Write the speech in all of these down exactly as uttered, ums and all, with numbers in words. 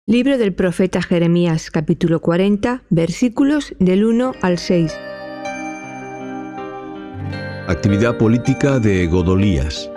Libro del profeta Jeremías, capítulo cuarenta, versículos del uno al seis. Actividad política de Godolías.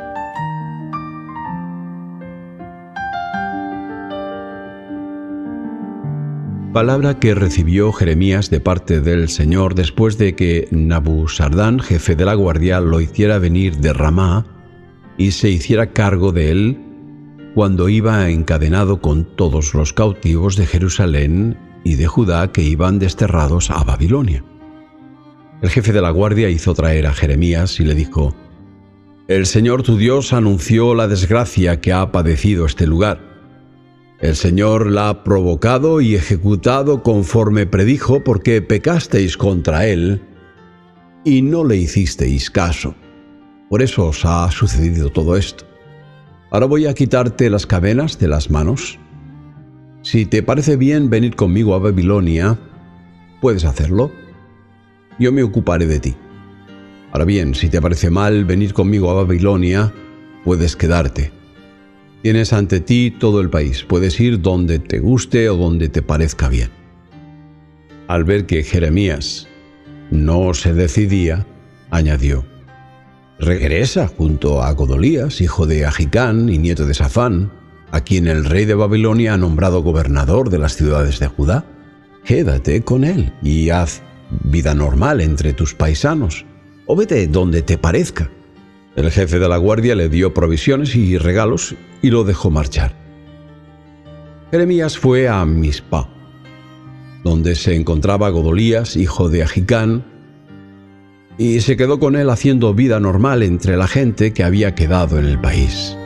Palabra que recibió Jeremías de parte del Señor después de que Nabuzardán, jefe de la guardia, lo hiciera venir de Ramá y se hiciera cargo de él cuando iba encadenado con todos los cautivos de Jerusalén y de Judá que iban desterrados a Babilonia. El jefe de la guardia hizo traer a Jeremías y le dijo: «El Señor tu Dios anunció la desgracia que ha padecido este lugar. El Señor la ha provocado y ejecutado conforme predijo, porque pecasteis contra Él y no le hicisteis caso. Por eso os ha sucedido todo esto. Ahora voy a quitarte las cadenas de las manos. Si te parece bien venir conmigo a Babilonia, puedes hacerlo. Yo me ocuparé de ti. Ahora bien, si te parece mal venir conmigo a Babilonia, puedes quedarte. Tienes ante ti todo el país. Puedes ir donde te guste o donde te parezca bien». Al ver que Jeremías no se decidía, añadió: «Regresa junto a Godolías, hijo de Ahicam y nieto de Safán, a quien el rey de Babilonia ha nombrado gobernador de las ciudades de Judá. Quédate con él y haz vida normal entre tus paisanos, o vete donde te parezca». El jefe de la guardia le dio provisiones y regalos y lo dejó marchar. Jeremías fue a Mizpá, donde se encontraba Godolías, hijo de Ahicam, y se quedó con él haciendo vida normal entre la gente que había quedado en el país.